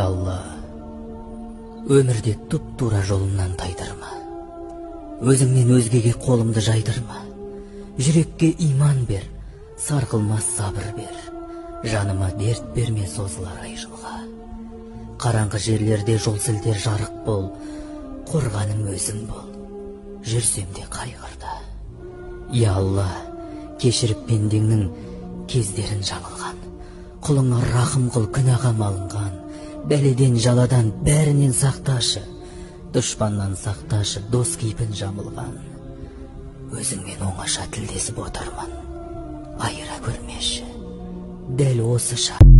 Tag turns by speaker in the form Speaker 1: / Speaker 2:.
Speaker 1: Алла, өмірде туп-тура жолымнан тайдырма. Өзіңнен өзгеге қолымды жайдырма. Жүрекке иман бер, сарқылмас сабыр бер. Жаныма дерт берме созылар ай жылға. Қараңғы жерлерде жол сілтер жарық бол, қорғаным өзің бол, жүрсем де қайғырда. Я Алла, кешіріп пендеңнің кездерін жамылған. Құлыңа рахым қыл, күнәға малынған. Бәледен, жаладан бәрінен сақташы. Дұшпаннан сақташы, дос кейпін жамылған. Өзіңмен оңаша тілдесіп отырман. Айыра көрмеші, дәл осы шақ.